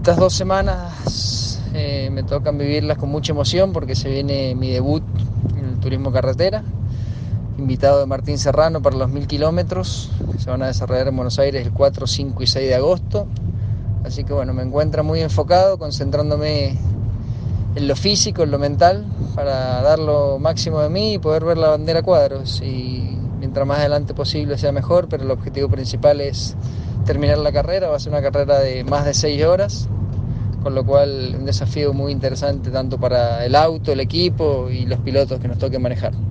Estas 2 semanas me tocan vivirlas con mucha emoción porque se viene mi debut en el turismo carretera, invitado de Martín Serrano para los 1000 kilómetros que se van a desarrollar en Buenos Aires el 4, 5 y 6 de agosto. Así que bueno, me encuentro muy enfocado, concentrándome en lo físico, en lo mental, para dar lo máximo de mí y poder ver la bandera a cuadros. Y mientras más adelante posible sea mejor, pero el objetivo principal es terminar la carrera. Va a ser una carrera de más de 6 horas, con lo cual un desafío muy interesante tanto para el auto, el equipo y los pilotos que nos toque manejar.